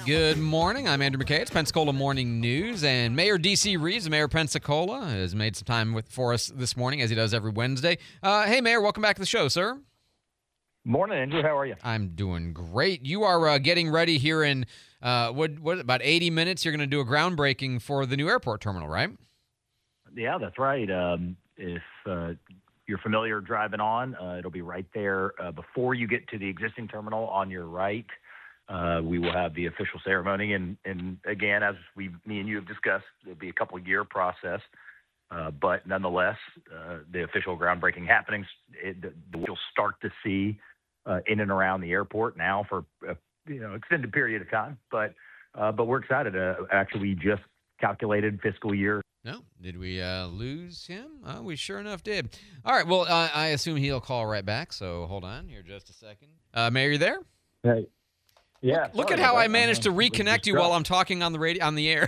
Good morning. I'm Andrew McKay. It's Pensacola Morning News, and Mayor D.C. Reeves, the mayor of Pensacola, has made some time for us this morning, as he does every Wednesday. Hey, Mayor, welcome back to the show, sir. Morning, Andrew. How are you? I'm doing great. You are getting ready here in, about 80 minutes. You're going to do a groundbreaking for the new airport terminal, right? Yeah, that's right. If you're familiar driving on, it'll be right there before you get to the existing terminal on your right. We will have the official ceremony, and again, as me and you have discussed, it'll be a couple-year process, but nonetheless, the official groundbreaking happenings, you'll start to see in and around the airport now for extended period of time. But we're excited. Actually, we just calculated fiscal year. No. Did we lose him? We sure enough did. All right. Well, I assume he'll call right back, so hold on here just a second. Mayor, you there? Hey. Yeah. Look at how I managed to reconnect you while I'm talking on the air.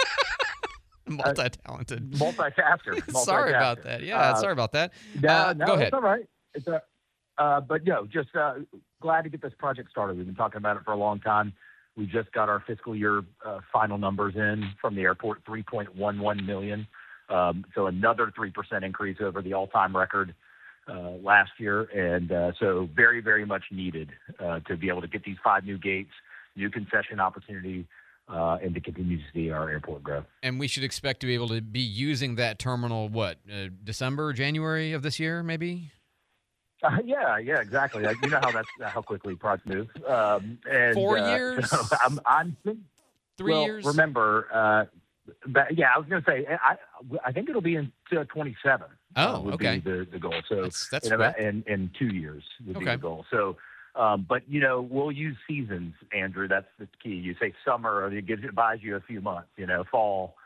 Multi-talented. Multitasker. Sorry about that. Yeah, sorry about that. No, go ahead. It's all right. But just glad to get this project started. We've been talking about it for a long time. We just got our fiscal year final numbers in from the airport, $3.11 million. So another 3% increase over the all-time record last year. And so very, very much needed to be able to get these 5 new gates, new concession opportunity, and to continue to see our airport grow. And we should expect to be able to be using that terminal, December, January of this year, maybe? Yeah, exactly. You know how quickly projects move. 4 years? So I'm 3 years? Remember, but yeah, I was going to say, I think it'll be in 27. Would be the goal. So that's in 2 years would be the goal. So, but we'll use seasons, Andrew. That's the key. You say summer, it buys you a few months. Fall.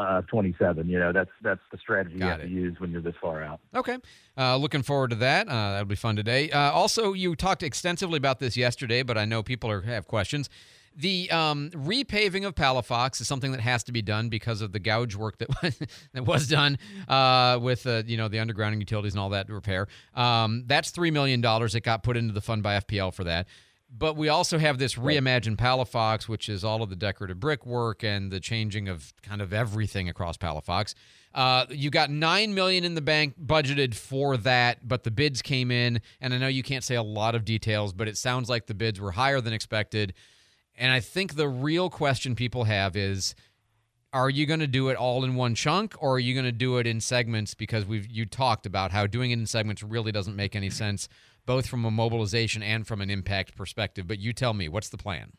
27. That's the strategy you have to use when you're this far out. Okay. Looking forward to that. That'll be fun today. Also, you talked extensively about this yesterday, but I know people have questions. The repaving of Palafox is something that has to be done because of the gouge work that was done with the undergrounding utilities and all that repair. That's $3 million that got put into the fund by FPL for that. But we also have this Reimagine Palafox, which is all of the decorative brickwork and the changing of kind of everything across Palafox. You got $9 million in the bank budgeted for that, but the bids came in, and I know you can't say a lot of details, but it sounds like the bids were higher than expected. And I think the real question people have is, are you going to do it all in one chunk, or are you going to do it in segments? Because you talked about how doing it in segments really doesn't make any sense, both from a mobilization and from an impact perspective. But you tell me, what's the plan?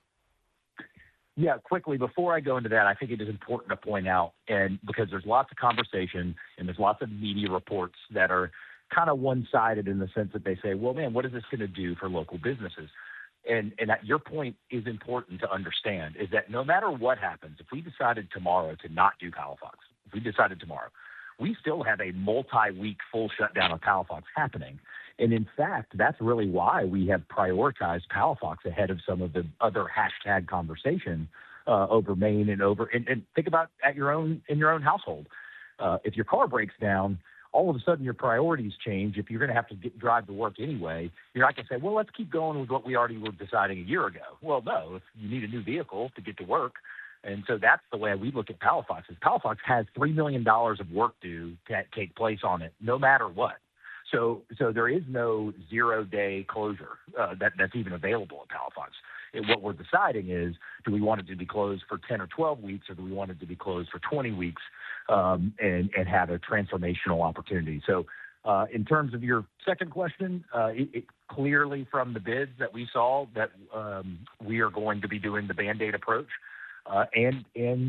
Yeah, quickly, before I go into that, I think it is important to point out, and because there's lots of conversation and there's lots of media reports that are kind of one-sided in the sense that they say, well, man, what is this going to do for local businesses? And your point is important to understand, is that no matter what happens, if we decided tomorrow to not do Palafox, we still have a multi-week full shutdown of Palafox happening. And in fact, that's really why we have prioritized Palafox ahead of some of the other hashtag conversation over Maine and think about in your own household. If your car breaks down, all of a sudden your priorities change. If you're going to have to drive to work anyway, you're not going to say, well, let's keep going with what we already were deciding a year ago. Well, no, if you need a new vehicle to get to work. And so that's the way we look at Palafox. Palafox has $3 million of work due to take place on it, no matter what. So there is no 0-day closure that's even available at Palafox. And what we're deciding is, do we want it to be closed for 10 or 12 weeks, or do we want it to be closed for 20 weeks and have a transformational opportunity? So in terms of your second question, it clearly from the bids that we saw that we are going to be doing the Band-Aid approach, and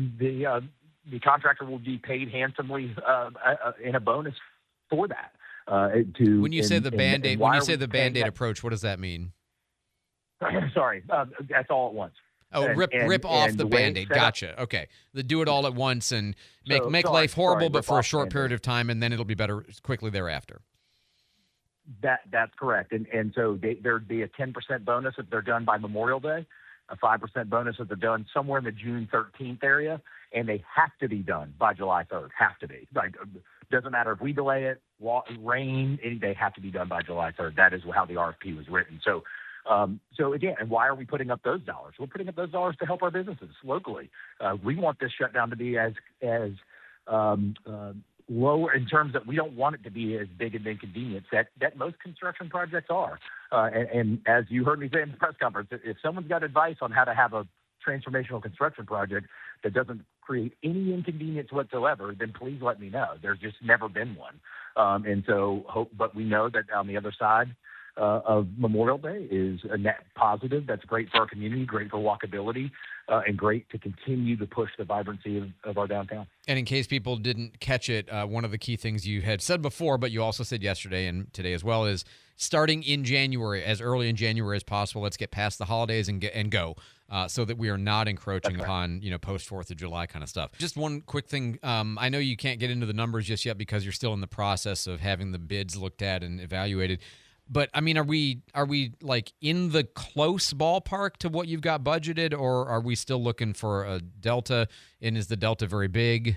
the contractor will be paid handsomely in a bonus for that. When you say the Band-Aid approach, what does that mean? Sorry, that's all at once. Oh, rip off the Band-Aid. Gotcha. Okay. Do it all at once and make life horrible, but for a short period of time, and then it'll be better quickly thereafter. That's correct. And so there'd be a 10% bonus if they're done by Memorial Day, a 5% bonus if they're done somewhere in the June 13th area, and they have to be done by July 3rd. Have to be. Doesn't matter if we delay it, rain, they have to be done by July 3rd. That is how the RFP was written. So So again, and why are we putting up those dollars? We're putting up those dollars to help our businesses locally. We want this shutdown to be as lower in terms that we don't want it to be as big an inconvenience that most construction projects are. And as you heard me say in the press conference, if someone's got advice on how to have a transformational construction project that doesn't create any inconvenience whatsoever, then please let me know. There's just never been one. But we know that on the other side of Memorial Day is a net positive. That's great for our community, great for walkability, and great to continue to push the vibrancy of our downtown. And in case people didn't catch it, one of the key things you had said before, but you also said yesterday and today as well, is starting in January, as early in January as possible. Let's get past the holidays and go, so that we are not encroaching upon post 4th of July kind of stuff. Just one quick thing. I know you can't get into the numbers just yet because you're still in the process of having the bids looked at and evaluated. But I mean, are we like in the close ballpark to what you've got budgeted, or are we still looking for a delta? And is the delta very big?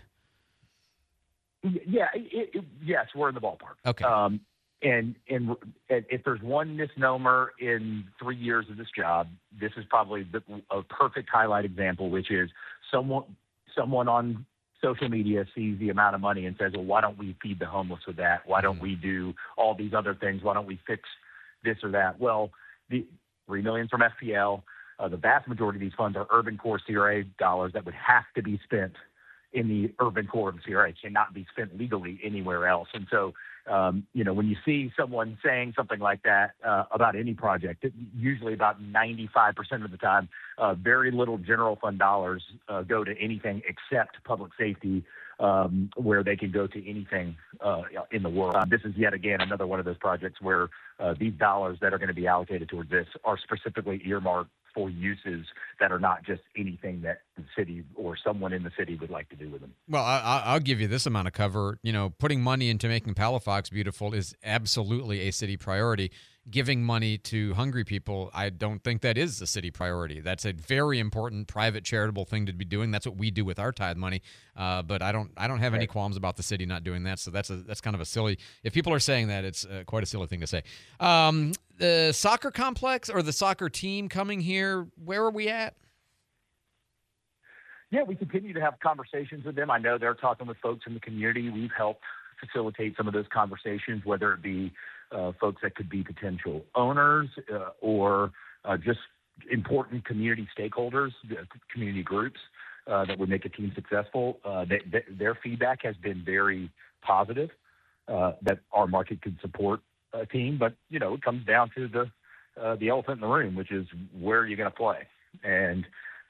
Yeah, yes, we're in the ballpark. Okay. And if there's one misnomer in 3 years of this job, this is probably a perfect highlight example, which is someone on social media sees the amount of money and says, well, why don't we feed the homeless with that? Why don't we do all these other things? Why don't we fix this or that? Well, the $3 million from FPL, the vast majority of these funds are urban core CRA dollars that would have to be spent in the urban core of the CRA, cannot be spent legally anywhere else. And so, when you see someone saying something like that about any project, usually about 95% of the time, very little general fund dollars go to anything except public safety, where they can go to anything in the world. This is yet again another one of those projects where these dollars that are going to be allocated towards this are specifically earmarked for uses that are not just anything that the city or someone in the city would like to do with them. Well, I'll give you this amount of cover. Putting money into making Palafox beautiful is absolutely a city priority. Giving money to hungry people, I don't think that is a city priority. That's a very important private charitable thing to be doing. That's what we do with our tithe money. But I don't have any qualms about the city not doing that. So that's kind of a silly. If people are saying that, it's quite a silly thing to say. The soccer complex or the soccer team coming here, where are we at? Yeah, we continue to have conversations with them. I know they're talking with folks in the community. We've helped facilitate some of those conversations, whether it be folks that could be potential owners or just important community stakeholders, community groups that would make a team successful. Their feedback has been very positive, that our market could support a team. But, it comes down to the elephant in the room, which is where are you going to play? And,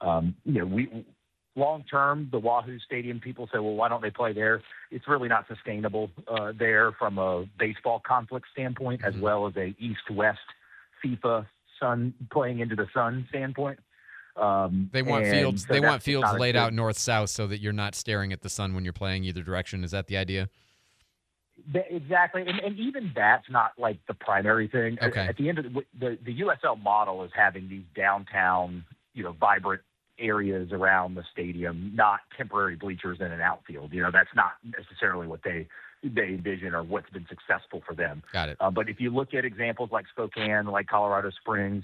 we long term, the Wahoo Stadium, people say, well, why don't they play there? It's really not sustainable there from a baseball conflict standpoint, as well as a East-West FIFA sun playing into the sun standpoint. They want fields. They want fields laid out north-south so that you're not staring at the sun when you're playing either direction. Is that the idea? Exactly, and even that's not like the primary thing. Okay. At the end of the USL model is having these downtown, vibrant areas around the stadium, not temporary bleachers in an outfield. That's not necessarily what they envision or what's been successful for them. Got it. But if you look at examples like Spokane, like Colorado Springs,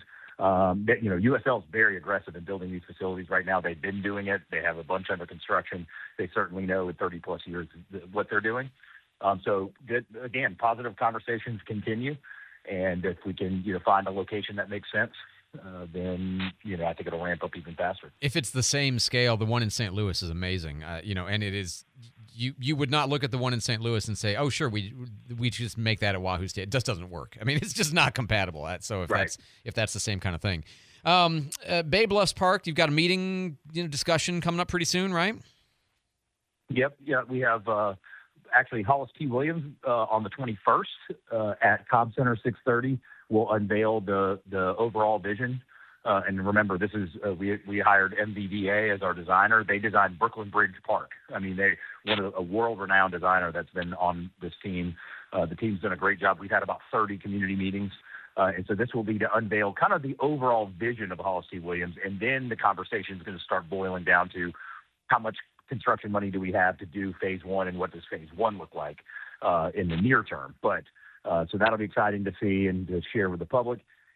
USL is very aggressive in building these facilities right now. They've been doing it. They have a bunch under construction. They certainly know in 30 plus years what they're doing. So good, again, positive conversations continue. And if we can, find a location that makes sense, then, I think it'll ramp up even faster. If it's the same scale, the one in St. Louis is amazing. And it is, you would not look at the one in St. Louis and say, oh, sure, we just make that at Wahoo State. It just doesn't work. I mean, it's just not compatible. So if that's the same kind of thing. Bay Bluffs Park, you've got a meeting, discussion coming up pretty soon, right? Yep. Yeah, we have actually Hollis T. Williams on the 21st at Cobb Center, 6:30. We'll unveil the overall vision. And remember, this is we hired MVDA as our designer. They designed Brooklyn Bridge Park. I mean, a world-renowned designer that's been on this team. The team's done a great job. We've had about 30 community meetings. And so this will be to unveil kind of the overall vision of Hollis T. Williams. And then the conversation is going to start boiling down to how much construction money do we have to do phase one, and what does phase one look like in the near term. But so that'll be exciting to see and to share with the public.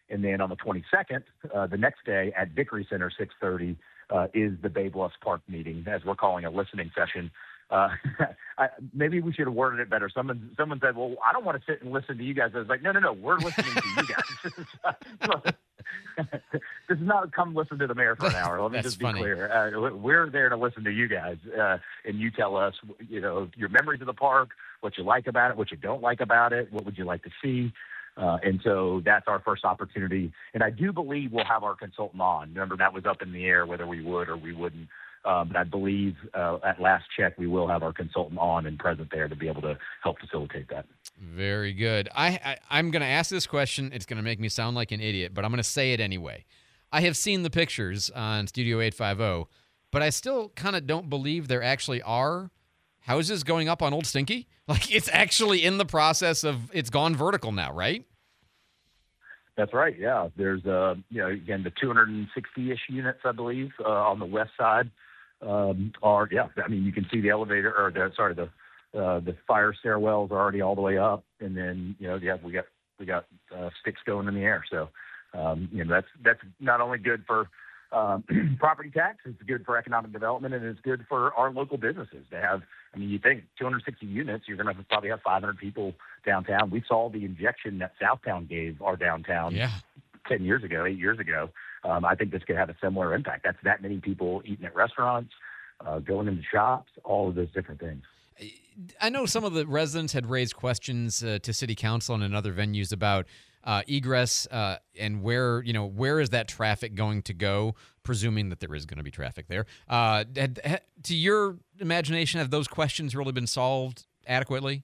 And then on the 22nd, the next day at Vickery Center, 6:30, is the Bay Bluffs Park meeting, as we're calling a listening session. Maybe we should have worded it better. Someone said, "Well, I don't want to sit and listen to you guys." I was like, "No, we're listening to you guys. This is not come listen to the mayor for an hour. Let me just be funny. clear. We're there to listen to you guys, and you tell us, your memories of the park, what you like about it, what you don't like about it, what would you like to see." And so that's our first opportunity. And I do believe we'll have our consultant on. Remember, that was up in the air whether we would or we wouldn't. But I believe at last check, we will have our consultant on and present there to be able to help facilitate that. Very good. I'm going to ask this question. It's going to make me sound like an idiot, but I'm going to say it anyway. I have seen the pictures on Studio 850, but I still kind of don't believe there actually are houses going up on Old Stinky. Like, it's actually in the process of, it's gone vertical now, right? That's right. Yeah. There's, again, the 260-ish units, I believe, on the west side are, yeah. I mean, you can see the elevator or the fire stairwells are already all the way up. And then, we got sticks going in the air. So, that's not only good for property tax, it's good for economic development, and it's good for our local businesses to have. I mean, you think 260 units, you're going to probably have 500 people downtown. We saw the injection that Southtown gave our downtown 8 years ago. I think this could have a similar impact. That's that many people eating at restaurants, going into shops, all of those different things. I know some of the residents had raised questions to city council and in other venues about egress and where is that traffic going to go, presuming that there is going to be traffic there. To your imagination, have those questions really been solved adequately?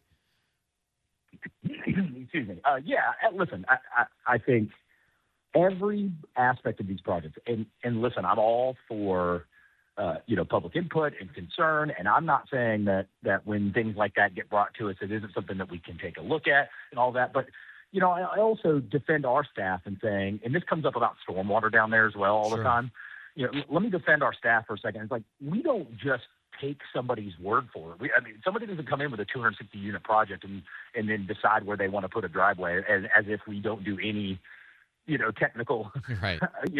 Excuse me. Listen, I think every aspect of these projects, and listen, I'm all for public input and concern, and I'm not saying that when things like that get brought to us, it isn't something that we can take a look at and all that, but I also defend our staff in saying, and this comes up about stormwater down there as well all the time. Let me defend our staff for a second. It's like, we don't just take somebody's word for it. Somebody doesn't come in with a 260 unit project and then decide where they want to put a driveway as if we don't do any, technical, right.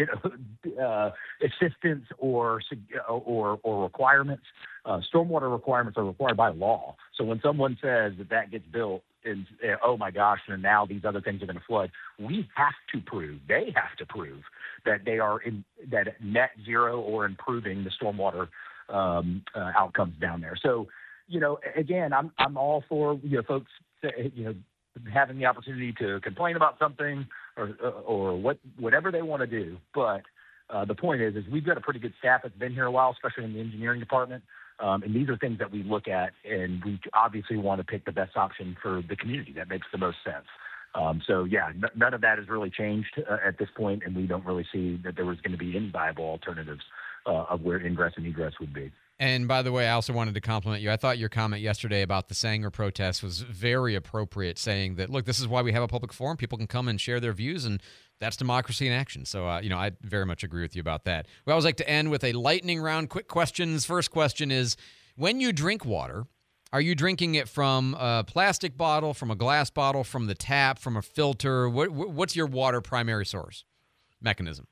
Assistance or requirements. Stormwater requirements are required by law. So when someone says that gets built, and oh my gosh, and now these other things are going to flood, they have to prove that they are that net zero or improving the stormwater outcomes down there. So, again, I'm all for folks having the opportunity to complain about something or whatever they want to do. But the point is we've got a pretty good staff that's been here a while, especially in the engineering department. And these are things that we look at, and we obviously want to pick the best option for the community that makes the most sense. None of that has really changed at this point, and we don't really see that there was going to be any viable alternatives of where ingress and egress would be. And by the way, I also wanted to compliment you. I thought your comment yesterday about the Sanger protest was very appropriate, saying that, look, this is why we have a public forum. People can come and share their views, and that's democracy in action. So, I very much agree with you about that. We always like to end with a lightning round, quick questions. First question is, when you drink water, are you drinking it from a plastic bottle, from a glass bottle, from the tap, from a filter? What's your water primary source mechanism?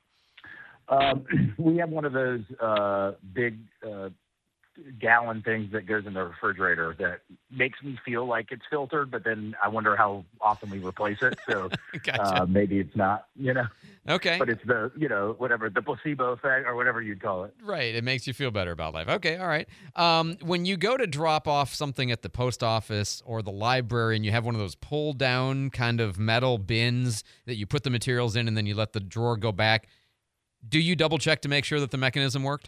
We have one of those big gallon things that goes in the refrigerator that makes me feel like it's filtered, but then I wonder how often we replace it. So Gotcha. Maybe it's not, Okay. But it's the, whatever, the placebo effect or whatever you'd call it. Right. It makes you feel better about life. Okay. All right. When you go to drop off something at the post office or the library and you have one of those pull down kind of metal bins that you put the materials in and then you let the drawer go back, do you double check to make sure that the mechanism worked?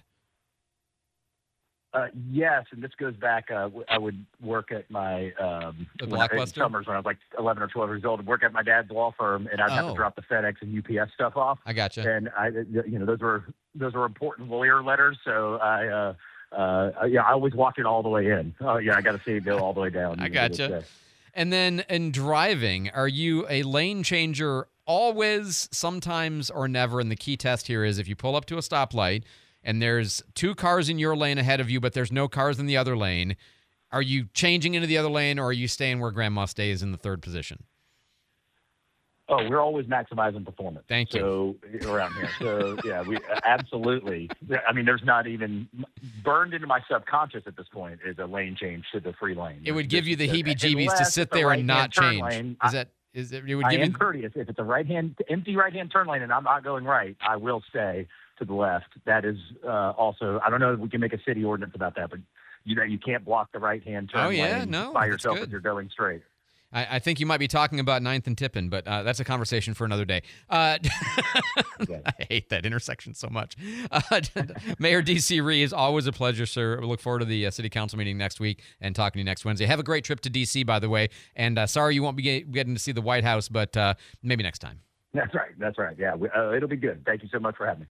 Yes, and this goes back. I would work at my Blockbuster? Summers when I was like 11 or 12 years old. I'd work at my dad's law firm, and I'd have to drop the FedEx and UPS stuff off. I gotcha. And those were important lawyer letters. So I always walk it all the way in. Oh yeah, I got to see it go all the way down. I gotcha. And then in driving, are you a lane changer always, sometimes, or never? And the key test here is if you pull up to a stoplight and there's two cars in your lane ahead of you, but there's no cars in the other lane, are you changing into the other lane, or are you staying where grandma stays in the third position? Oh, we're always maximizing performance. Thank you. So around here. So yeah, we absolutely. I mean, there's not even burned into my subconscious at this point is a lane change to the free lane. It would give you the heebie-jeebies to sit there and not change. Lane, It would I give am you courteous. If it's a empty right-hand turn lane and I'm not going right, I will stay to the left. That is also, I don't know if we can make a city ordinance about that, but you can't block the right-hand turn lane by yourself if you're going straight. I think you might be talking about 9th and Tippin, but that's a conversation for another day. I hate that intersection so much. Mayor D.C. Ree, is always a pleasure, sir. We look forward to the city council meeting next week and talking to you next Wednesday. Have a great trip to D.C., by the way. And sorry you won't be getting to see the White House, but maybe next time. That's right. Yeah, it'll be good. Thank you so much for having me.